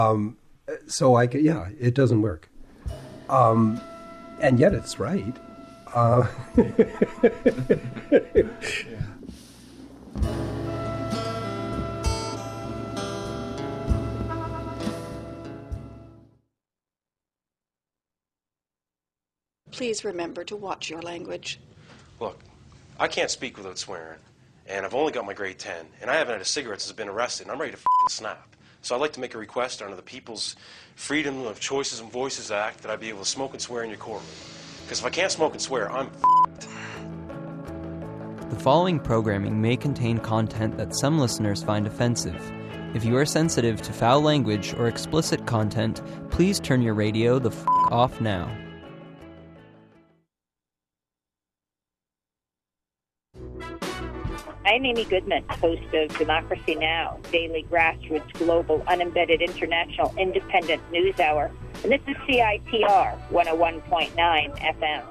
So yeah, it doesn't work. And yet it's right. Please remember to watch your language. Look, I can't speak without swearing, and I've only got my grade 10, and I haven't had a cigarette since I've been arrested, and I'm ready to snap. So I'd like to make a request under the People's Freedom of Choices and Voices Act that I be able to smoke and swear in your courtroom. Because if I can't smoke and swear, I'm The following programming may contain content that some listeners find offensive. If you are sensitive to foul language or explicit content, please turn your radio the off now. I'm Amy Goodman, host of Democracy Now!, daily grassroots, global, unembedded, international, independent news hour. And this is CITR 101.9 FM.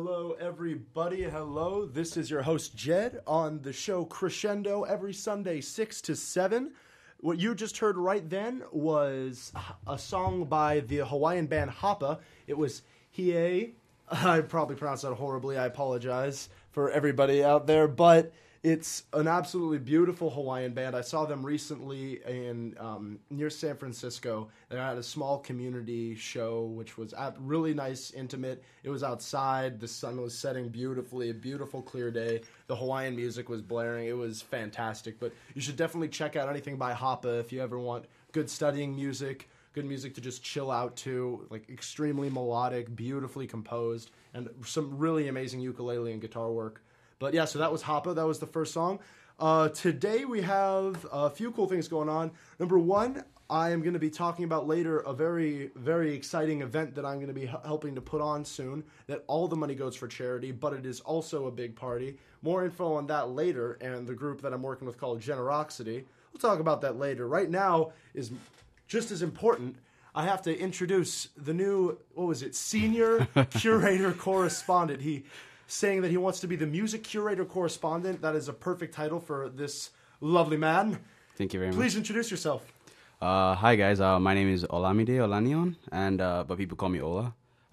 Hello, everybody. Hello. This is your host, Jed, on the show Crescendo every Sunday, 6 to 7. What you just heard right then was a song by the Hawaiian band Hapa. It was Hiei. I probably pronounced that horribly. I apologize for everybody out there, but it's an absolutely beautiful Hawaiian band. I saw them recently in near San Francisco. They had a small community show, which was really nice, intimate. It was outside. The sun was setting beautifully. A beautiful, clear day. The Hawaiian music was blaring. It was fantastic. But you should definitely check out anything by Hapa if you ever want good studying music, good music to just chill out to, like extremely melodic, beautifully composed, and some really amazing ukulele and guitar work. But yeah, so that was Hapa. That was the first song. Today we have a few cool things going on. Number one, I am going to be talking about later a very, very exciting event that I'm going to be helping to put on soon, that all the money goes for charity, but it is also a big party. More info on that later, and the group that I'm working with called Generosity. We'll talk about that later. Right now is just as important. I have to introduce the new, senior curator correspondent. Saying that he wants to be the music curator correspondent. That is a perfect title for this lovely man. Thank you very much. Please introduce yourself. Hi guys, my name is Olamide Olanion, and but people call me Ola.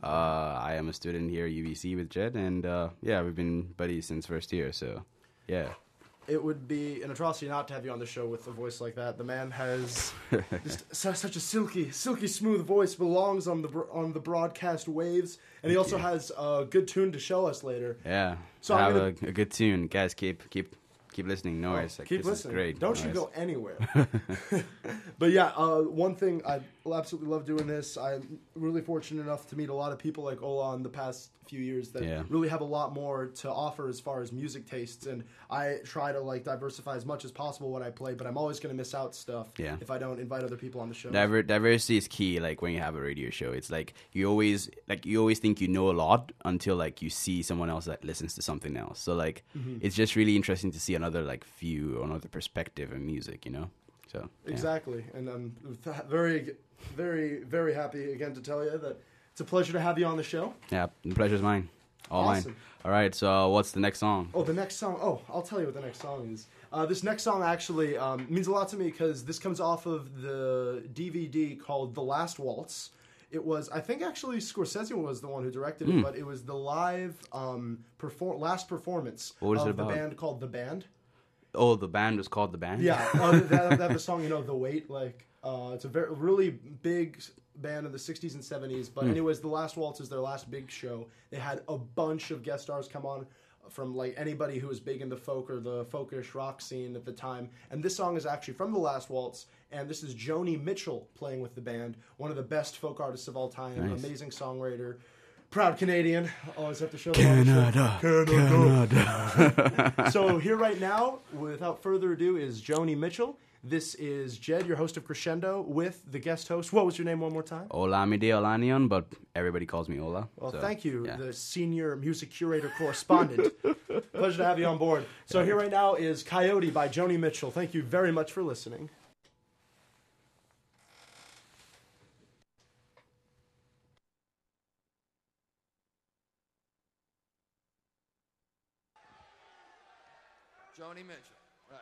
I am a student here at UBC with Jed, and we've been buddies since first year, so yeah. It would be an atrocity not to have you on the show with a voice like that. The man has just such a silky smooth voice, belongs on the broadcast waves, and he also has a good tune to show us later. Yeah, so I have a good tune. Guys, keep listening. No worries. Keep this listening. Is great. Don't you go anywhere. But yeah, one thing, I absolutely love doing this. I'm really fortunate enough to meet a lot of people like Ola in the past few years that really have a lot more to offer as far as music tastes, and I try to diversify as much as possible what I play, but I'm always going to miss out stuff if I don't invite other people on the show. Diversity is key. Like when you have a radio show, it's like you always think you know a lot until you see someone else that listens to something else. So it's just really interesting to see another view or another perspective in music, So exactly, and I'm very, very, very happy again to tell you that it's a pleasure to have you on the show. Yeah, the pleasure's mine. All awesome. Mine. All right, so what's the next song? Oh, the next song. Oh, I'll tell you what the next song is. This next song actually means a lot to me because this comes off of the DVD called The Last Waltz. It was, I think actually Scorsese was the one who directed it, but it was the live last performance of the band called The Band. Oh, the band was called The Band? Yeah, they have the song, The Wait, it's a really big band in the 60s and 70s, but anyways, The Last Waltz is their last big show. They had a bunch of guest stars come on from anybody who was big in the folk or the folkish rock scene at the time, and this song is actually from The Last Waltz, and this is Joni Mitchell playing with the band, one of the best folk artists of all time, amazing songwriter, proud Canadian. Always have to show Canada. So here right now, without further ado, is Joni Mitchell. This is Jed, your host of Crescendo, with the guest host. What was your name one more time? Olamide Olanion, but everybody calls me Ola. Well, thank you, the senior music curator correspondent. Pleasure to have you on board. So here right now is Coyote by Joni Mitchell. Thank you very much for listening. Joni Mitchell, right.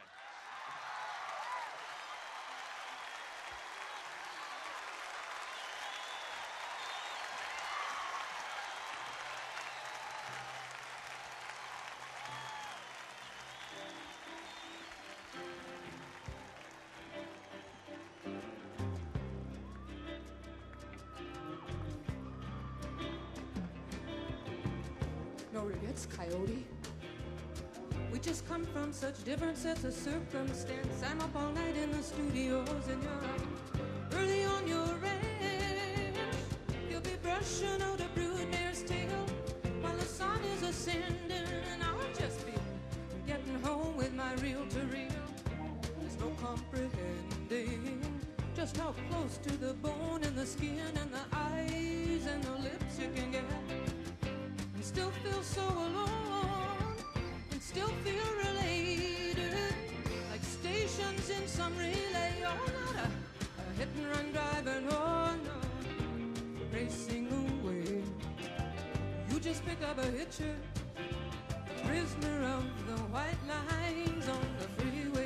No regrets, Coyote. We just come from such different sets of circumstance. I'm up all night in the studios and you're up early on your ranch. You'll be brushing out a broodmare's tail while the sun is ascending, and I'll just be getting home with my reel-to-reel. There's no comprehending just how close to the bone and the skin and the eyes and the lips you can get, and still feel so alone, and still feel related, like stations in some relay. You're not a hit and run driver, no, no, racing away. You just picked up a hitcher, prisoner of the white lines on the freeway.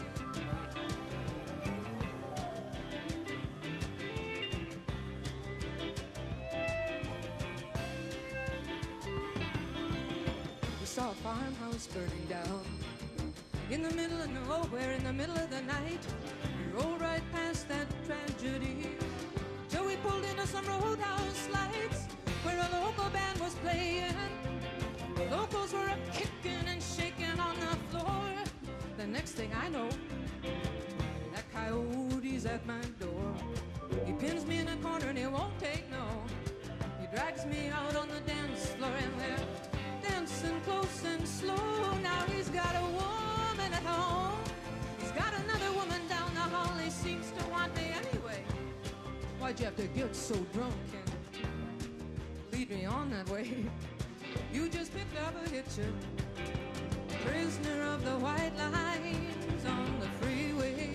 We saw a farmhouse burning down in the middle of nowhere, in the middle of the night. We rolled right past that tragedy till we pulled into some roadhouse lights where a local band was playing. The locals were up kicking and shaking on the floor. The next thing I know, that coyote's at my door. He pins me in a corner and he won't take no. He drags me out on the dance floor and they're dancing close and slow. Now he's got a woman at home. He's got another woman down the hall. He seems to want me anyway. Why'd you have to get so drunk and lead me on that way? You just picked up a hitcher, prisoner of the white lines on the freeway.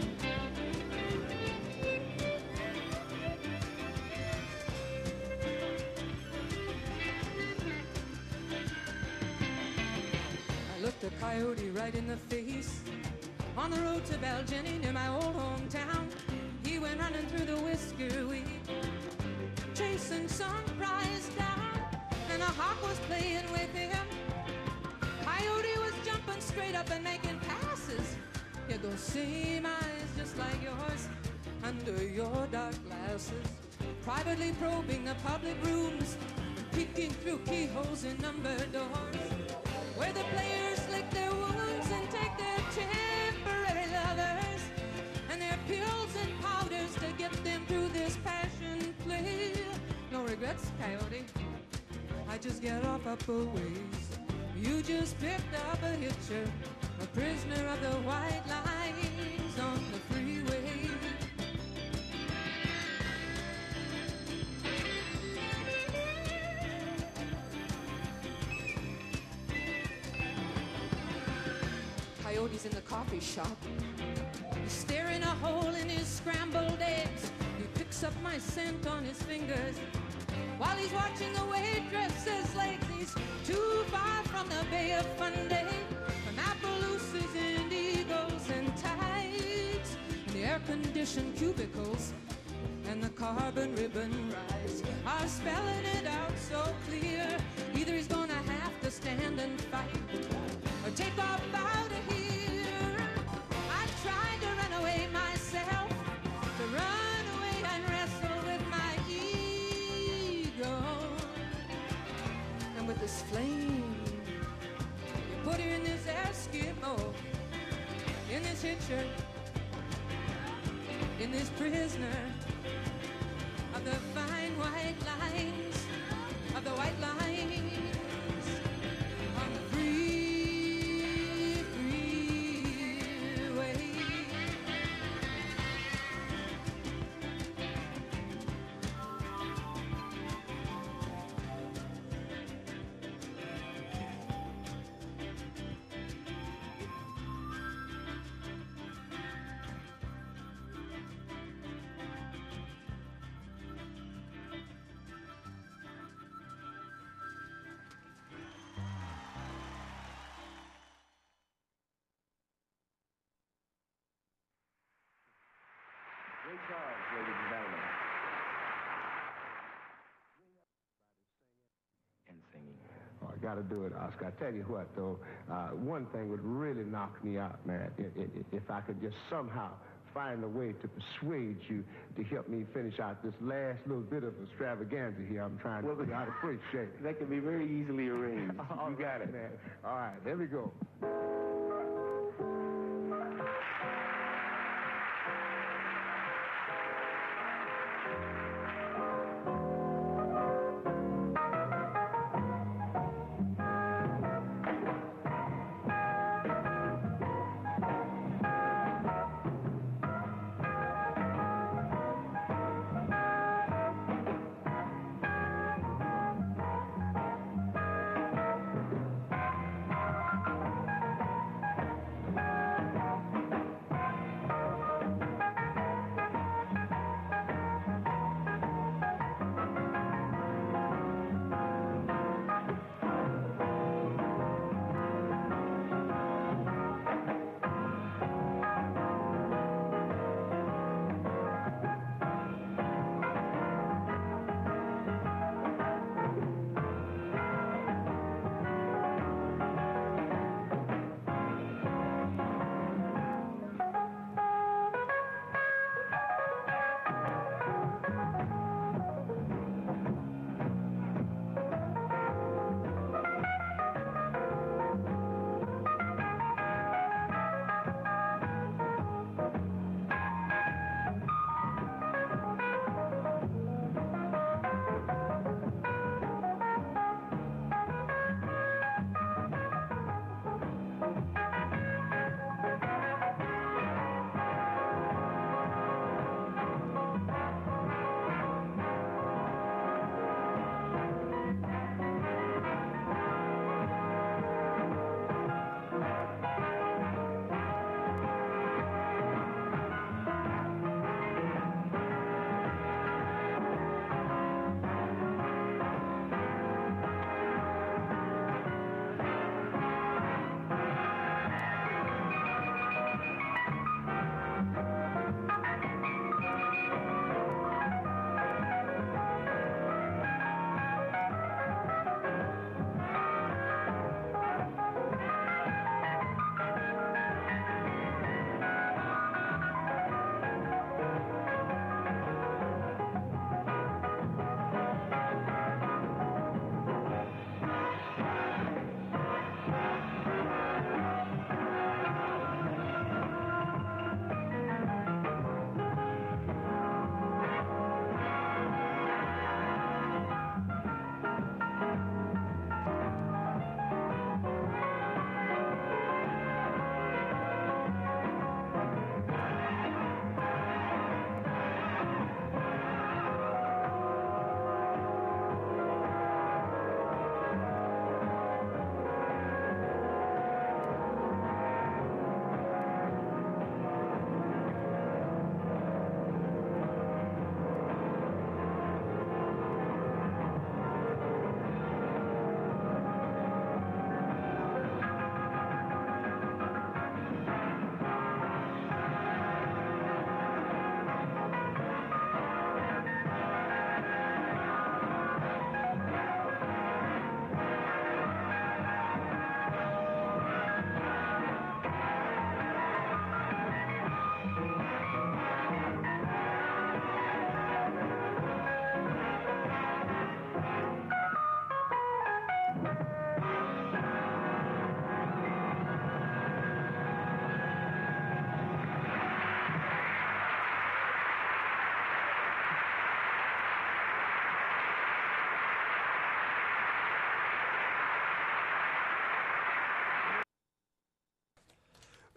I looked a coyote right in the face on the road to Baljenny near my old hometown. He went running through the whisker weed, chasing some prize down, and a hawk was playing with him. Coyote was jumping straight up and making passes. He had those same eyes just like yours under your dark glasses, privately probing the public rooms, peeking through keyholes in numbered doors, where the players lick their wounds and take their temporary lovers and their pills and powders to get them through this passion play. No regrets, coyote, I just get off up a ways. You just picked up a hitcher, a prisoner of the white lines on the freeway. Coyote's in the coffee shop. He's staring a hole in his scrambled eggs. He picks up my scent on his fingers while he's watching the waitress's legs. He's too far from the Bay of Fundy, from Appaloosas and Eagles and Tides, and the air-conditioned cubicles and the carbon ribbon rides are spelling it out so clear. Either he's gonna have to stand and fight or take off out of here. I tried to run away myself, to run away and wrestle with my ego. And with this flame, you put her in this Eskimo, in this hitcher, in this prisoner of the fine white lines, of the white lines, on the free, freeway. Great job, ladies and gentlemen. And singing. Oh, I got to do it, Oscar. I tell you what, though, one thing would really knock me out, man, if I could just somehow find a way to persuade you to help me finish out this last little bit of extravaganza here. I'm trying to figure out a free shape. That can be very easily arranged. You got it, man. All right, here we go.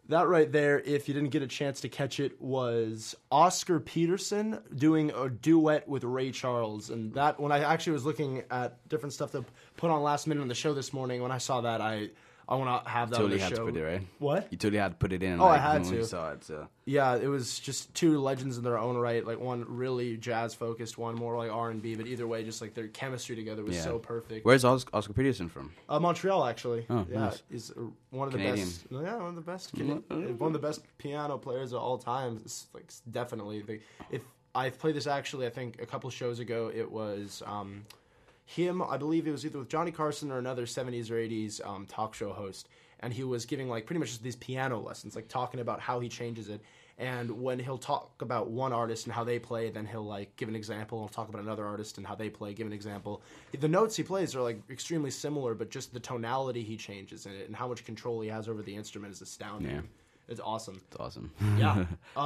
That right there, if you didn't get a chance to catch it, was Oscar Peterson doing a duet with Ray Charles. And that, when I actually was looking at different stuff to put on last minute on the show this morning, when I saw that, I want to have that Totally on the had show. to put it, right? What? You totally had to put it in. Oh, I like, had when to. we saw it, so. Yeah, it was just two legends in their own right. Like one really jazz focused, one more like R&B. But either way, just like their chemistry together was so perfect. Where's Oscar Peterson from? Montreal, actually. Oh, yeah, nice. He's one of the Canadian. best. Yeah, one of the best. One of the best piano players of all time. It's like definitely. If I played this actually, I think a couple shows ago, it was him. I believe it was either with Johnny Carson or another 70s or 80s talk show host. And he was giving like pretty much just these piano lessons, like talking about how he changes it. And when he'll talk about one artist and how they play, then he'll like give an example. He'll talk about another artist and how they play, give an example. The notes he plays are like extremely similar, but just the tonality he changes in it and how much control he has over the instrument is astounding. Yeah. It's awesome. It's awesome. Yeah.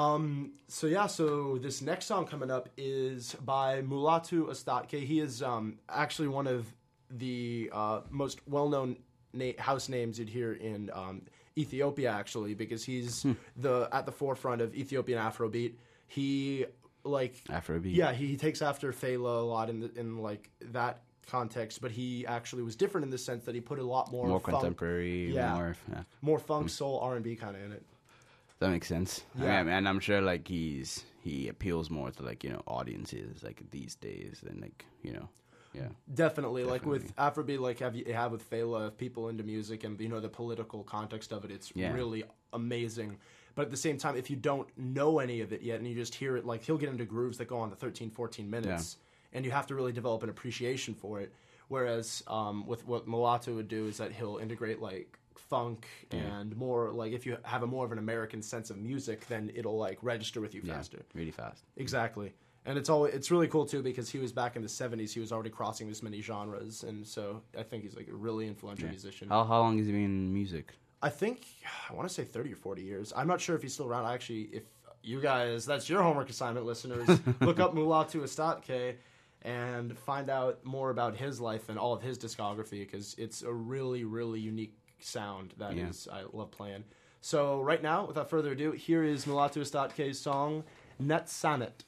So this next song coming up is by Mulatu Astatke. He is actually one of the most well-known house names you'd hear in Ethiopia, actually, because he's at the forefront of Ethiopian Afrobeat. He Afrobeat. Yeah, he takes after Fela a lot in like that context, but he actually was different in the sense that he put a lot more funk, contemporary, more funk, soul, R&B kind of in it. That makes sense. Yeah. I mean, and I'm sure like he appeals more to like audiences like these days than like Yeah, definitely. Like with Afrobeat, like you have with Fela, people into music and the political context of it, it's really amazing. But at the same time, if you don't know any of it yet and you just hear it, like he'll get into grooves that go on to 13, 14 minutes, and you have to really develop an appreciation for it. Whereas with what Mulatu would do is that he'll integrate like funk and more like if you have more of an American sense of music, then it'll like register with you faster, really fast. Exactly. And it's really cool too because he was back in the 70s. He was already crossing this many genres, and so I think he's like a really influential musician. How long has he been in music? I want to say 30 or 40 years. I'm not sure if he's still around. Actually, if you guys, that's your homework assignment, listeners, look up Mulatu Astatke and find out more about his life and all of his discography because it's a really, really unique sound that I love playing. So right now, without further ado, here is Mulatu Astatke's song, Net Sanet.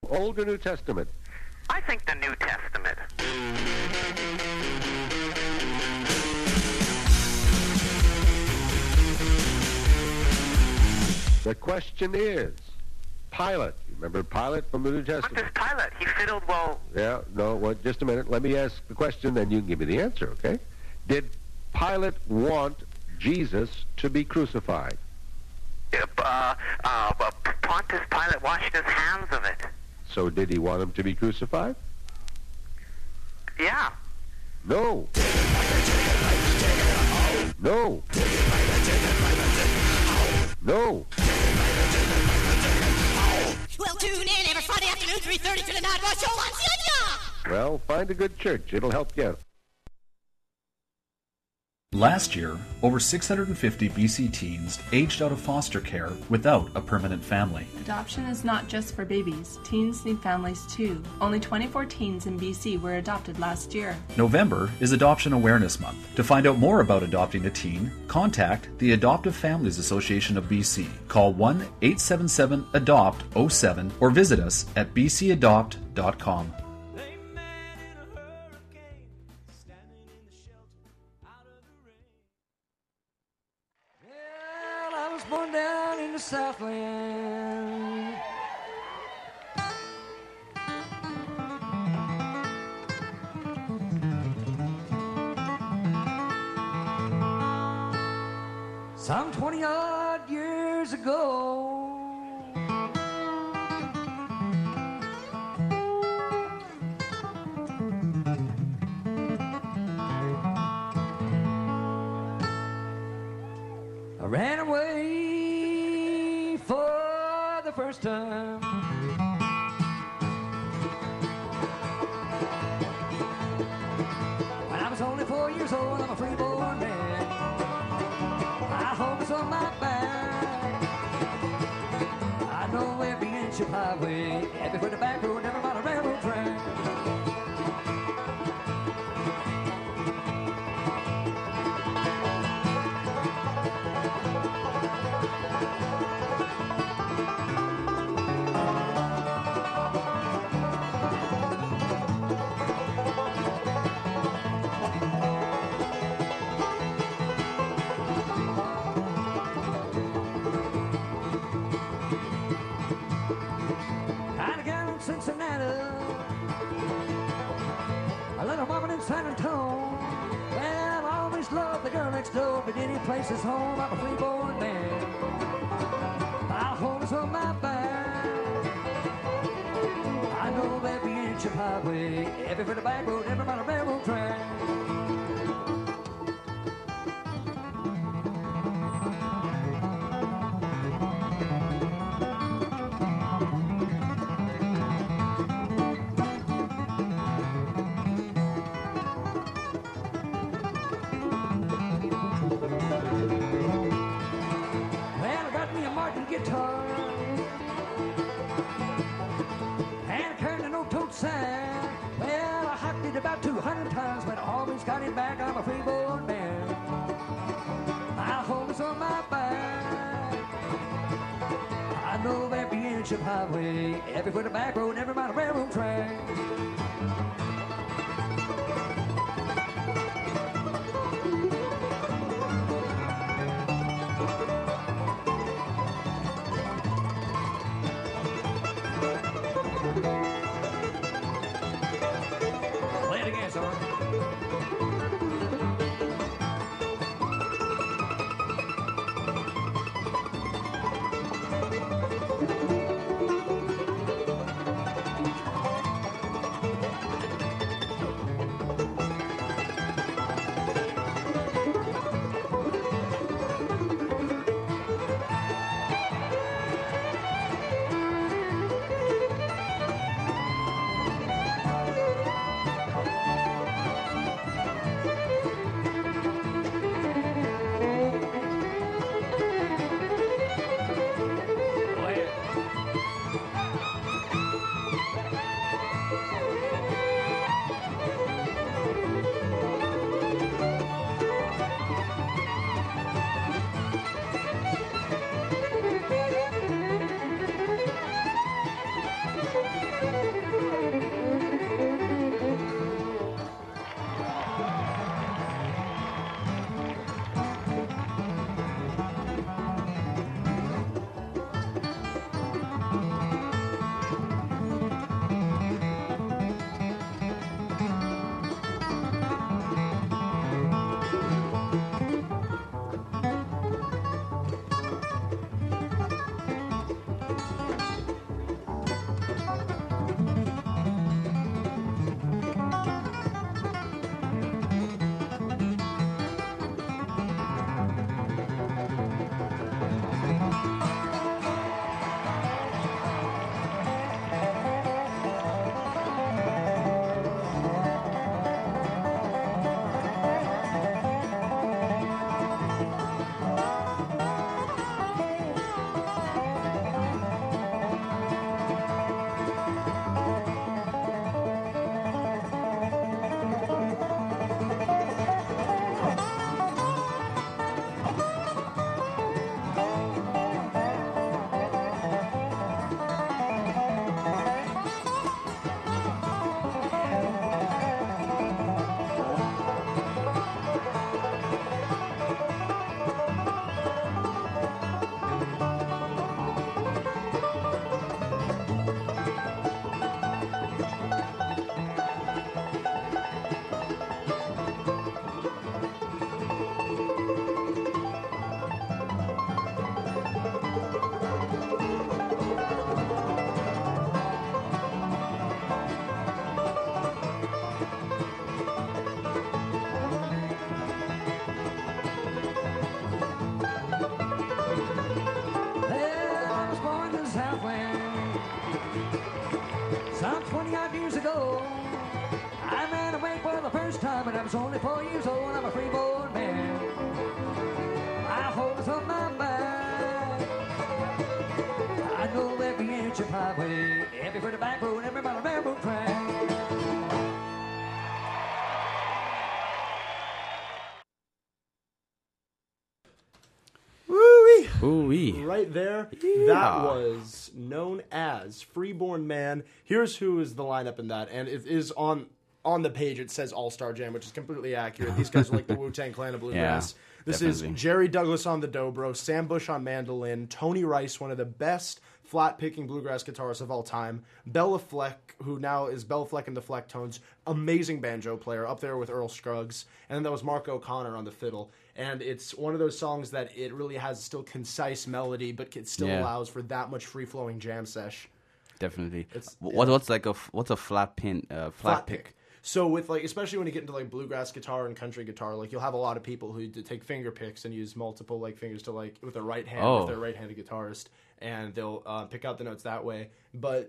Old or New Testament? I think the New Testament. The question is, Pilate. You remember Pilate from the New Testament? What does Pilate? He fiddled well. Yeah, no, well, just a minute. Let me ask the question, then you can give me the answer, okay? Did Pilate want Jesus to be crucified? Pontius Pilate washed his hands of it. So did he want him to be crucified? Yeah. No. No. No. Well, tune in every Friday afternoon, 3:30 to the Night Rush Show on CNR. Well, find a good church. It'll help you out. Last year, over 650 BC teens aged out of foster care without a permanent family. Adoption is not just for babies. Teens need families too. Only 24 teens in BC were adopted last year. November is Adoption Awareness Month. To find out more about adopting a teen, contact the Adoptive Families Association of BC. Call 1-877-ADOPT-07 or visit us at bcadopt.com. Born down in the Southland. Some 20-odd years ago. I ran away for the first time. When I was only 4 years old, I'm a free-born man. My home is on my back. I know every inch of highway, every foot of back road, never mind a railroad track. Cincinnati, a little woman in San Antonio. Well, I always loved the girl next door, but any place is home. I'm a free-born man. My home is on my back. I know every inch of highway, every foot of back road, every mile of railroad track. Guitar and I turned an old tote sack. Well, I hocked it about 200 times, but I always got it back. I'm a free-born man. My home is on my back. I know every inch of highway, every foot of back road, every mile of railroad track. was only 4 years old, I'm a freeborn man. My home is on my back. I know every inch of highway, every foot of back road, every mile of railroad track. Woo-wee. Ooh-wee. Right there, Yeah. that was known as Freeborn Man. Here's who is the lineup in that, and it is on the page. It says All Star Jam, which is completely accurate. These guys are like the Wu-Tang Clan of bluegrass. This definitely. is Jerry Douglas on the dobro, Sam Bush on mandolin, Tony Rice, one of the best flat-picking bluegrass guitarists of all time, Bella Fleck, who now is Bella Fleck in the Flecktones, amazing banjo player, up there with Earl Scruggs, and then that was Mark O'Connor on the fiddle. And it's one of those songs that it really has still concise melody, but it still allows for that much free-flowing jam sesh. Definitely. It's- What's a flat pick? So with like, especially when you get into like bluegrass guitar and country guitar, like you'll have a lot of people who take finger picks and use multiple like fingers to like with their right hand if they're a right-handed guitarist, and they'll pick out the notes that way. But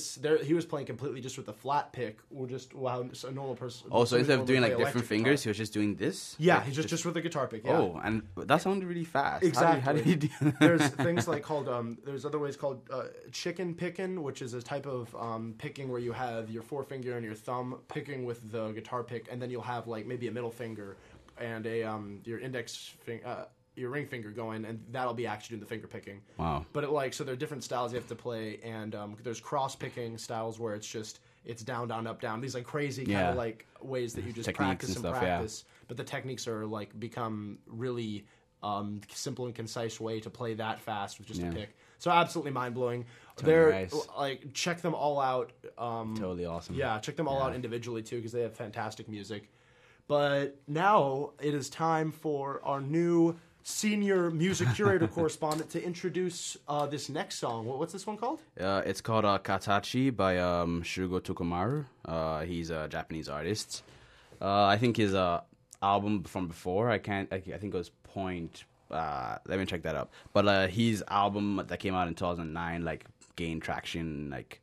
he was playing completely just with a flat pick, or just a normal person. Oh, so instead of would doing play like different electric fingers, guitar. he was just doing this? Yeah, he's just with a guitar pick. Yeah. Oh, and that sounded really fast. Exactly. How did he do that? There's things like there's other ways called chicken picking, which is a type of picking where you have your forefinger and your thumb picking with the guitar pick, and then you'll have like maybe a middle finger and your index finger. Your ring finger going, and that'll be actually doing the finger picking. Wow. But so there are different styles you have to play, and there's cross picking styles where it's down, down, up, down. These like crazy kind of like ways that you just Techniques practice and and stuff, practice. But the techniques are like become really simple and concise way to play that fast with just a pick. So absolutely mind blowing. They're nice. like check them all out. Totally awesome. Yeah, check them all out individually too because they have fantastic music. But now it is time for our new senior music curator correspondent to introduce this next song. What's this one called? It's called Katachi by Shugo Tokumaru. He's a Japanese artist. I think his album from before, I think it was Point. Let me check that up. But his album that came out in 2009 like gained traction like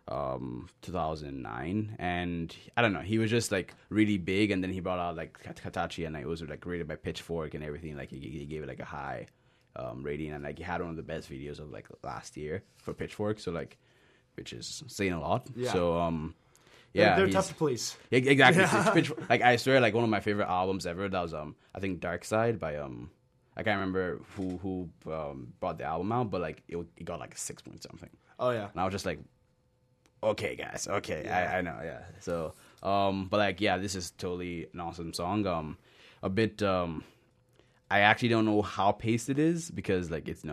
2009, and I don't know, he was just like really big, and then he brought out like Katachi, and it was like rated by Pitchfork and everything. Like he gave it like a high rating, and like he had one of the best videos of like last year for Pitchfork, so like, which is saying a lot. Yeah. So yeah, they're tough to please. Yeah, exactly. Yeah. Pitchfork, like I swear, like one of my favorite albums ever. That was I think Dark Side by I can't remember who brought the album out, but like it got like a 6 point something. Oh yeah, and I was just like, okay, guys, okay, yeah. I know, yeah. So, but like, yeah, this is totally an awesome song. A bit, I actually don't know how paced it is because like it's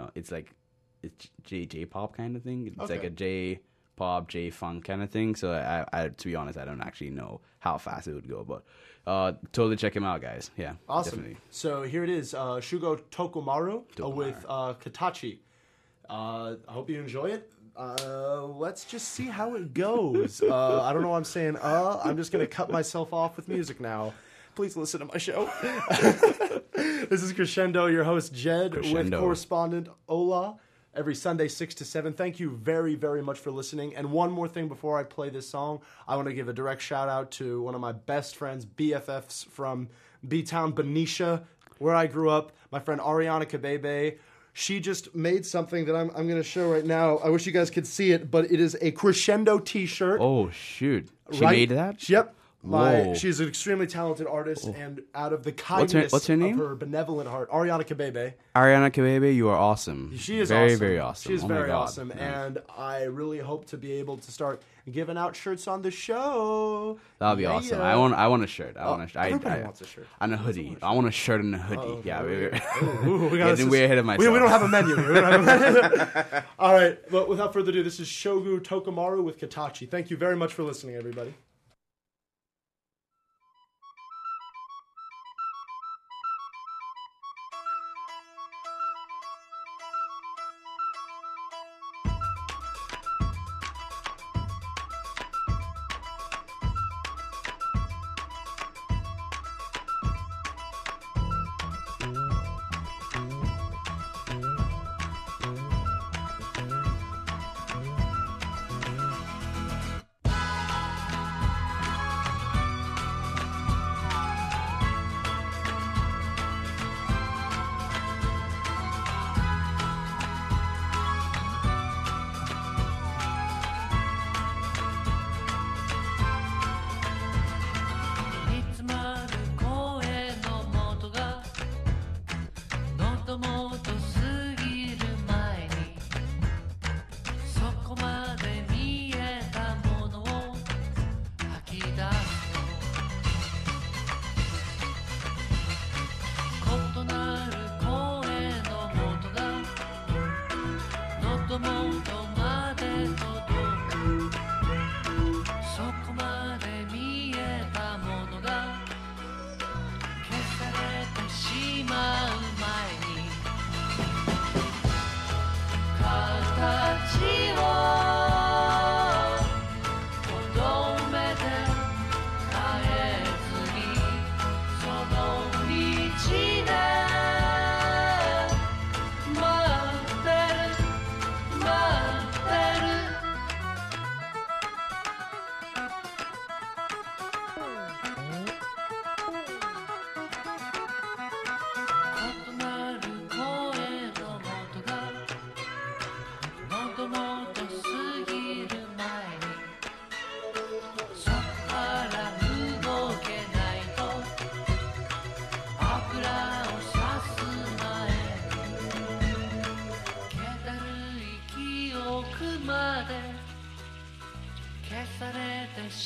J-pop kind of thing. It's like a J-pop, J-funk kind of thing. So I to be honest, I don't actually know how fast it would go, but totally check him out, guys. Yeah, awesome. Definitely. So here it is, Shugo Tokumaru with Katachi. I hope you enjoy it. Let's just see how it goes. I don't know what I'm saying. I'm just going to cut myself off with music now. Please listen to my show. This is Crescendo, your host Jed, with correspondent Ola, every Sunday 6 to 7. Thank you very, very much for listening. And one more thing before I play this song, I want to give a direct shout out to one of my best friends, BFFs from B-Town, Benicia, where I grew up, my friend Ariana Kabebe. She just made something that I'm going to show right now. I wish you guys could see it, but it is a Crescendo t-shirt. Oh, shoot. She made that? Yep. Whoa. She's an extremely talented artist, and out of the kindness what's her name? of her benevolent heart, Ariana Kabebe. Ariana Kabebe, you are awesome. She is very, awesome. very awesome. She's Oh my very God. awesome, and I really hope to be able to start giving out shirts on the show. That'll be awesome. I want a shirt. Everybody wants a shirt. And a hoodie. I want a shirt and a hoodie. Oh, yeah, we got getting way ahead of myself. We don't have a menu here. We don't have a menu. All right, but without further ado, this is Shogu Tokumaru with Katachi. Thank you very much for listening, everybody.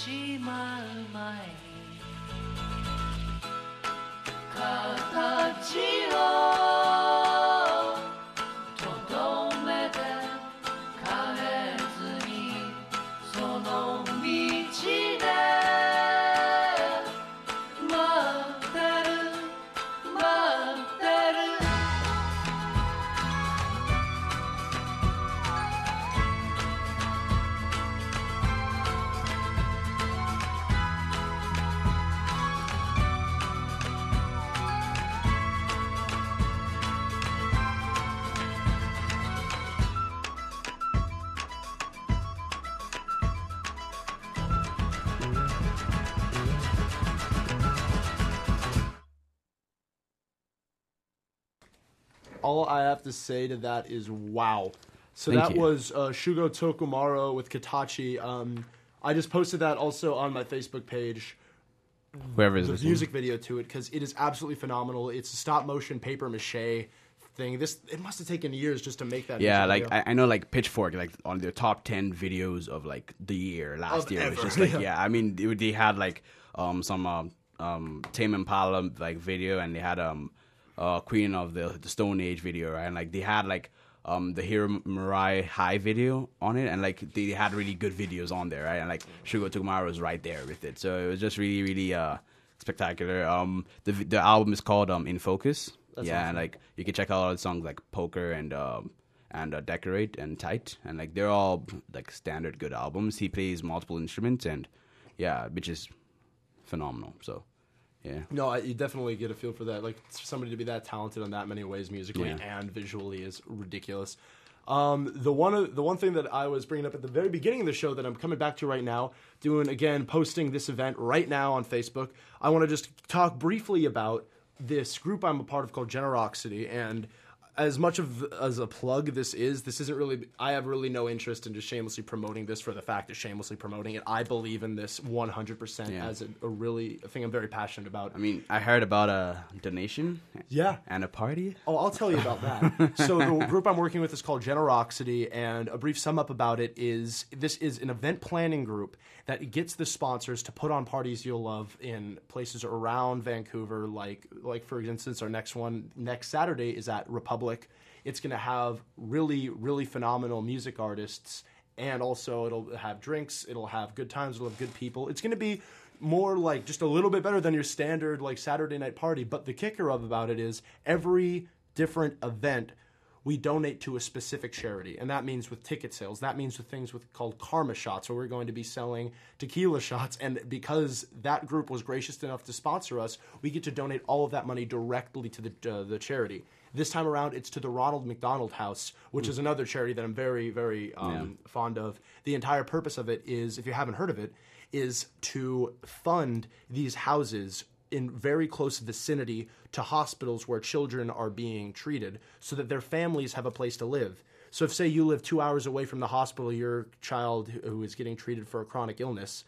しまう前に形をとどめて変えずにその道で待ってる待ってる All I have to say to that is wow. So Thank that you. was Shugo Tokumaro with Katachi. I just posted that also on my Facebook page. Whoever is the listening. music video to it, because it is absolutely phenomenal. It's a stop motion paper mache thing. It must have taken years just to make that. Yeah, music like video. I know, like Pitchfork, like on their top 10 videos of like the year last Of year, ever. it's just like yeah. I mean, they had like some Tame Impala like video, and they had Queen of the Stone Age video, right? And like they had like the Hiro Murai High video on it, and like they had really good videos on there, right? And like Shugo Tokumaro was right there with it, so it was just really, really spectacular. The album is called In Focus. That's yeah, awesome. and like you can check out all the songs like Poker and Decorate and Tight, and like they're all like standard good albums. He plays multiple instruments, and yeah, which is phenomenal. So yeah. No, you definitely get a feel for that. Like, somebody to be that talented in that many ways, musically Yeah. and visually, is ridiculous. The one thing that I was bringing up at the very beginning of the show that I'm coming back to right now, posting this event right now on Facebook. I want to just talk briefly about this group I'm a part of called Generosity, and as much as a plug this isn't really, I have really no interest in just shamelessly promoting this for the fact of shamelessly promoting it. I believe in this 100% as a really a thing I'm very passionate about. I mean, I heard about a donation. Yeah. And a party. Oh, I'll tell you about that. So the group I'm working with is called Generosity, and a brief sum up about it is this is an event planning group that gets the sponsors to put on parties you'll love in places around Vancouver. Like for instance, our next one next Saturday is at Republic. It's going to have really, really phenomenal music artists, and also it'll have drinks, it'll have good times, it'll have good people. It's going to be more like just a little bit better than your standard like Saturday night party. But the kicker about it is every different event we donate to a specific charity, and that means with ticket sales. That means with things called karma shots, where we're going to be selling tequila shots. And because that group was gracious enough to sponsor us, we get to donate all of that money directly to the charity. This time around, it's to the Ronald McDonald House, which is another charity that I'm very, very fond of. The entire purpose of it is, if you haven't heard of it, is to fund these houses in very close vicinity to hospitals where children are being treated so that their families have a place to live. So if, say, you live 2 hours away from the hospital, your child who is getting treated for a chronic illness,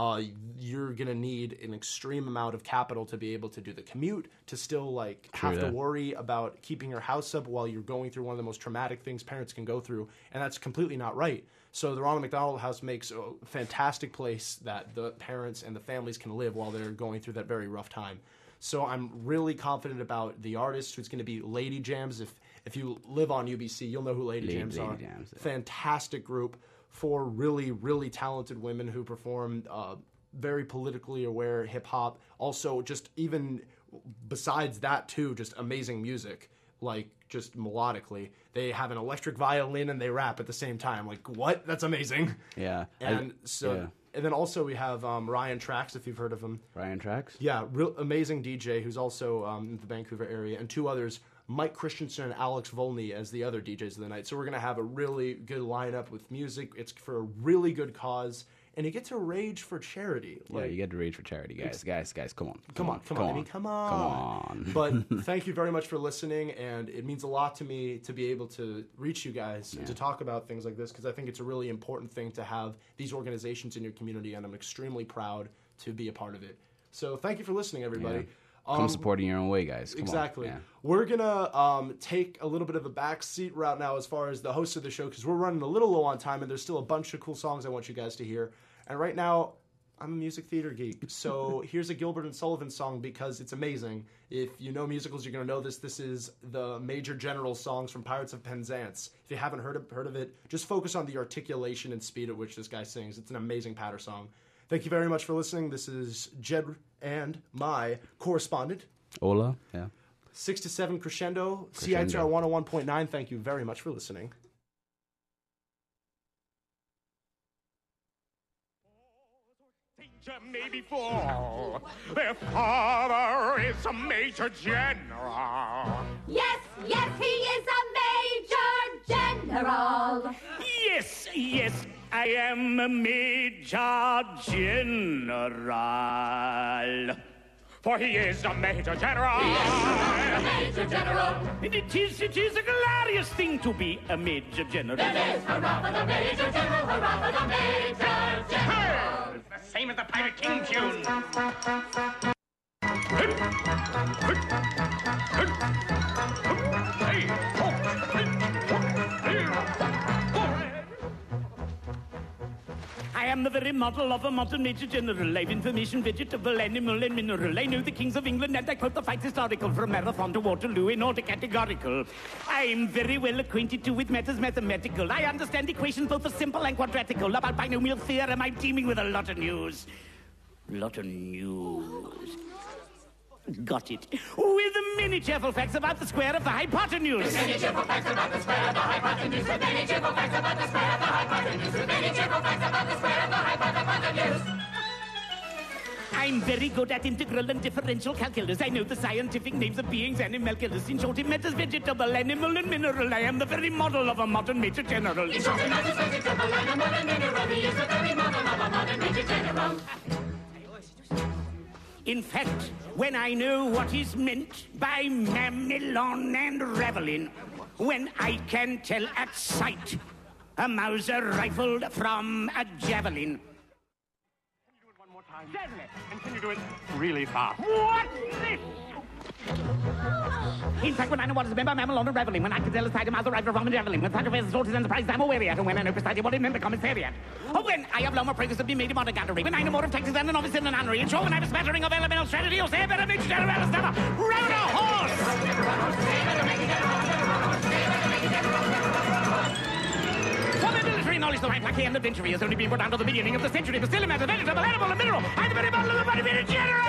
you're going to need an extreme amount of capital to be able to do the commute, to still have to worry about keeping your house up while you're going through one of the most traumatic things parents can go through. And that's completely not right. So the Ronald McDonald House makes a fantastic place that the parents and the families can live while they're going through that very rough time. So I'm really confident about the artist who's going to be Lady Jams. If you live on UBC, you'll know who Lady Jams are. Jams, yeah. Fantastic group. 4 really, really talented women who perform very politically aware hip-hop. Also, just even besides that, too, just amazing music, just melodically. They have an electric violin and they rap at the same time. What? That's amazing. Yeah. And and then also we have Ryan Trax, if you've heard of him. Ryan Trax? Yeah, real amazing DJ who's also in the Vancouver area. And 2 others, Mike Christensen and Alex Volney, as the other DJs of the night. So we're going to have a really good lineup with music. It's for a really good cause. And you get to rage for charity. Yeah, you get to rage for charity, guys. Guys, come on. Come on. I mean, come on. But thank you very much for listening, and it means a lot to me to be able to reach you guys and to talk about things like this, because I think it's a really important thing to have these organizations in your community, and I'm extremely proud to be a part of it. So thank you for listening, everybody. Yeah. Come support in your own way, guys. Come exactly. On. Yeah. We're going to take a little bit of a backseat route now as far as the host of the show, because we're running a little low on time, and there's still a bunch of cool songs I want you guys to hear. And right now, I'm a music theater geek. So here's a Gilbert and Sullivan song because it's amazing. If you know musicals, you're going to know this. This is the Major General songs from Pirates of Penzance. If you haven't heard of it, just focus on the articulation and speed at which this guy sings. It's an amazing patter song. Thank you very much for listening. This is Jed and my correspondent. Ola, yeah. 6 to 7 Crescendo. CITR 101.9. Thank you very much for listening. May befall. Their father is a major general. Yes, yes, he is a major general. Yes, I am a major general. For he is a major general. He is a major general. And it is a glorious thing to be a major general. It is, hurrah for the major general, hurrah for the major general. The same as the Pirate King tune. I am the very model of a modern major general. Live information, vegetable, animal, and mineral. I know the kings of England, and I quote the fights historical from Marathon to Waterloo in order categorical. I'm very well acquainted too with matters mathematical. I understand equations both for simple and quadratical. About binomial theorem, I'm teeming with a lot of news. Got it. With many cheerful facts about the square of the hypotenuse. With many cheerful facts about the square of the hypotenuse. With many cheerful facts about the square of the hypotenuse. With many cheerful facts about the square of the hypotenuse. I'm very good at integral and differential calculus. I know the scientific names of beings, animalculus. In short, it matters vegetable, animal, and mineral. I am the very model of a modern major general. In short, it matters vegetable, animal, and mineral. He is the very model of a modern major general. In fact, when I know what is meant by mammillon and ravelin, when I can tell at sight a Mauser rifled from a javelin. Deadly. And can you do it really fast? What's this? In fact, when I know what is meant by mammillon and ravelin, when I can tell a sight a Mauser rifled from a javelin, when sacrifices, sorties, and surprises I'm aware at, and when I know precisely what it meant by commissariat. Or when I have long practice to be made in modern gunnery, when I know more of tactics than an officer in a nunnery, and sure when I have a smattering of elemental strategy, you'll say a better major general has never rode a horse! For my military knowledge, the right lucky and adventure has only been brought down to the beginning of the century, but still a matter of vegetable, animal, and mineral. I'm the very model of the body major general!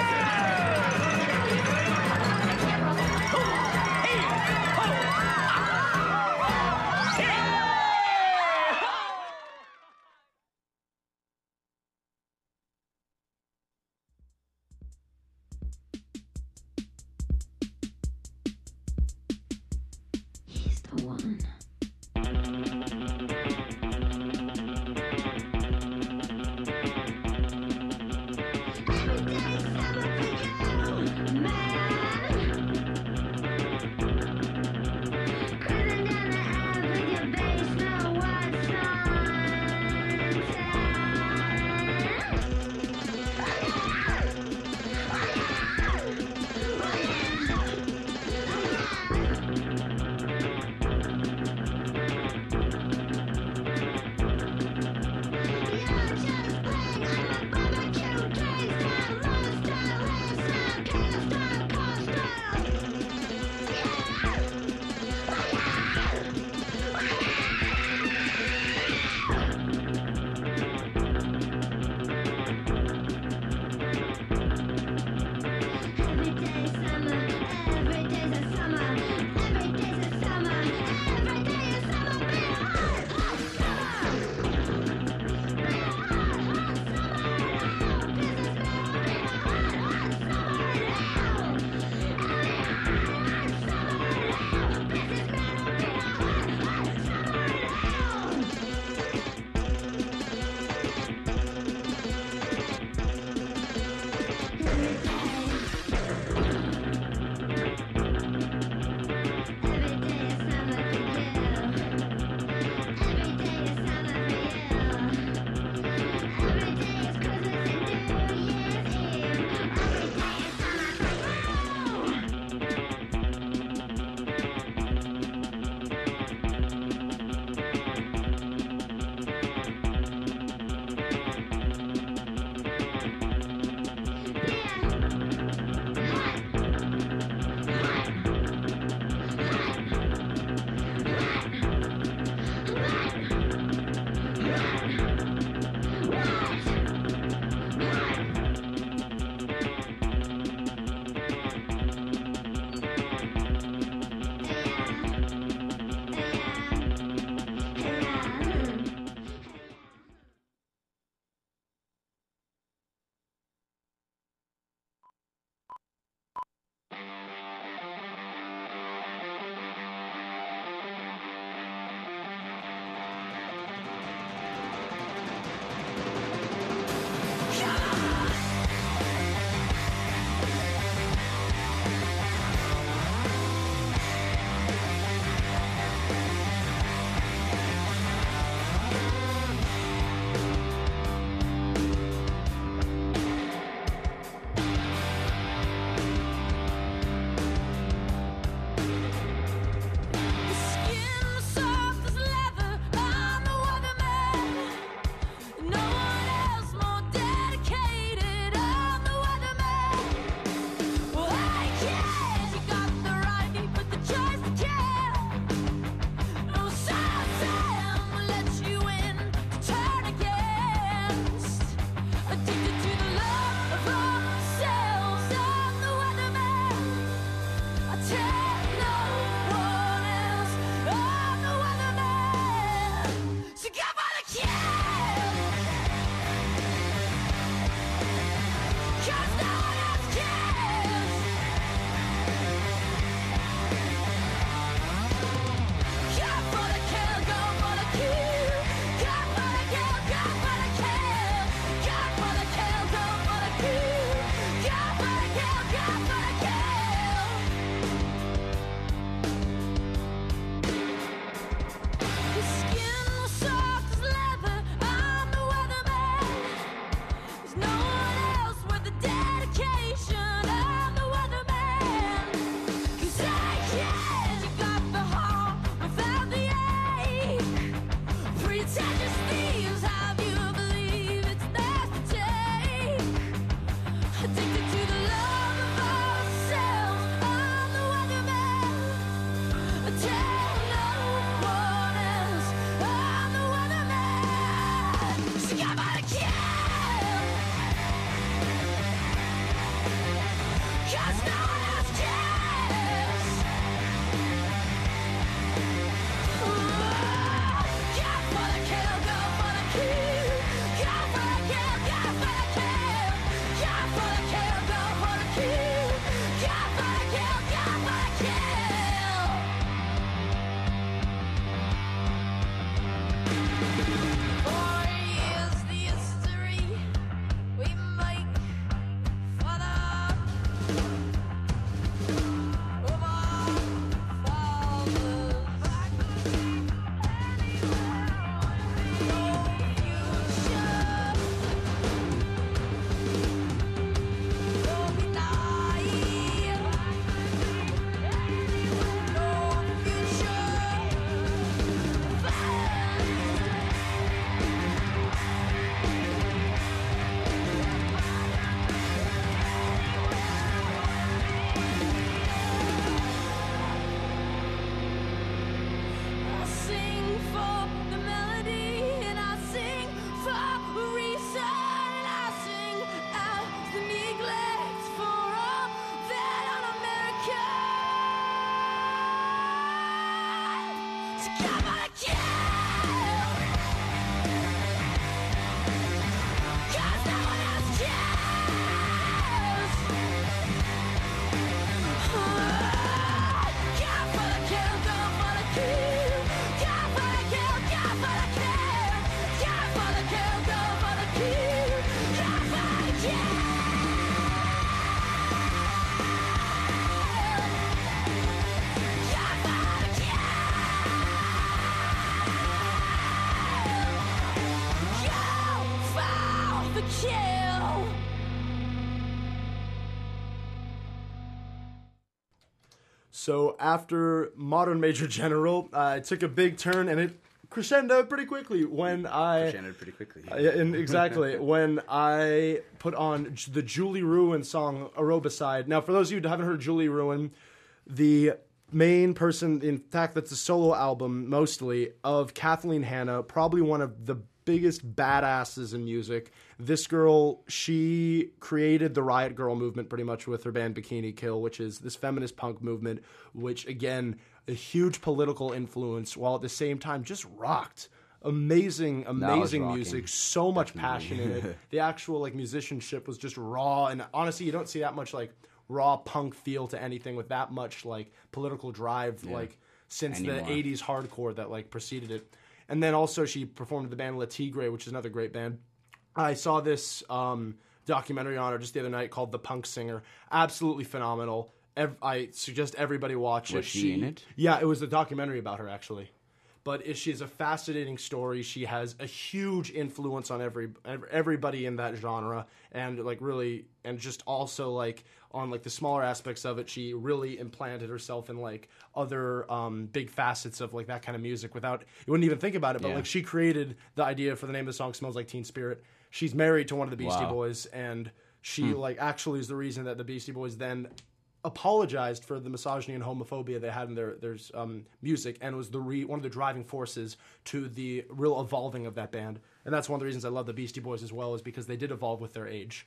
So after Modern Major General, it took a big turn and it crescendoed pretty quickly when Crescendoed pretty quickly. Exactly. When I put on the Julie Ruin song Aerobicide. Now, for those of you who haven't heard Julie Ruin, the main person, in fact, that's a solo album mostly, of Kathleen Hanna, probably one of the biggest badasses in music. This girl, she created the Riot Girl movement pretty much with her band Bikini Kill, which is this feminist punk movement, which, again, a huge political influence, while at the same time just rocked. Amazing music, so much passion in it. The actual musicianship was just raw, and honestly, you don't see that much raw punk feel to anything with that much political drive since anymore. The 80s hardcore that preceded it. And then also she performed with the band La Tigre, which is another great band. I saw this documentary on her just the other night called The Punk Singer. Absolutely phenomenal. I suggest everybody watch it. Was she in it? Yeah, it was a documentary about her, actually. But she's a fascinating story. She has a huge influence on everybody in that genre, and really, and just also on the smaller aspects of it, she really implanted herself in other big facets of that kind of music. Without, you wouldn't even think about it, but she created the idea for the name of the song "Smells Like Teen Spirit." She's married to one of the Beastie Boys, and she actually is the reason that the Beastie Boys then apologized for the misogyny and homophobia they had in their music, and was one of the driving forces to the real evolving of that band. And that's one of the reasons I love the Beastie Boys as well, is because they did evolve with their age.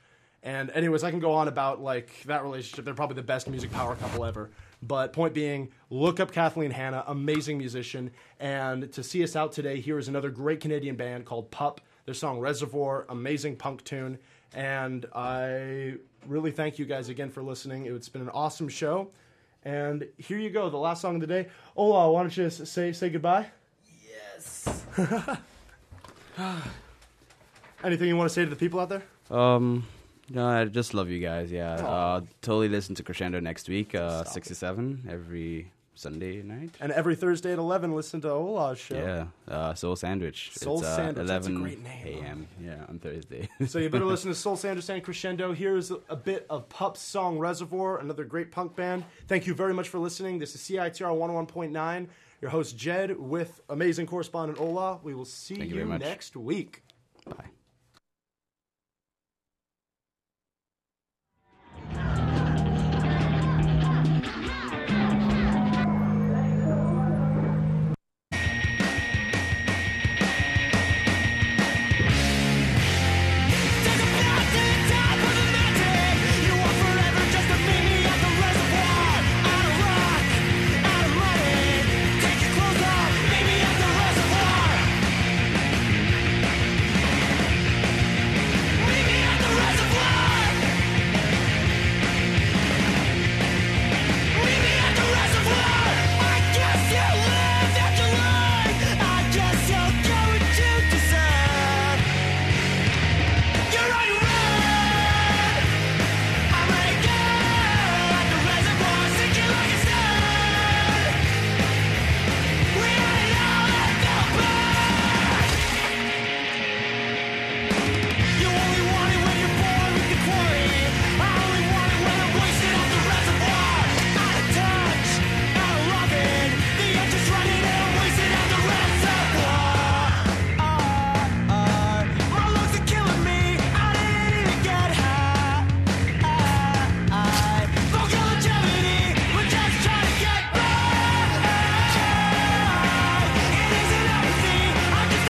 And anyways, I can go on about like that relationship. They're probably the best music power couple ever. But point being, look up Kathleen Hanna, amazing musician. And to see us out today, here is another great Canadian band called Pup. Their song Reservoir, amazing punk tune. And I really thank you guys again for listening. It's been an awesome show. And here you go, the last song of the day. Ola, why don't you say goodbye? Yes. Anything you want to say to the people out there? No, I just love you guys. Yeah, totally listen to Crescendo next week, 6 to 7 every Sunday night. And every Thursday at 11, listen to Ola's show. Yeah, Soul Sandwich. Soul it's, Sandwich, 11 that's a great name. a.m. Yeah, on Thursday. So you better listen to Soul Sandwich and Crescendo. Here's a bit of Pup's song Reservoir, another great punk band. Thank you very much for listening. This is CITR 101.9. Your host Jed with amazing correspondent Ola. We will see you very much. next week. Bye.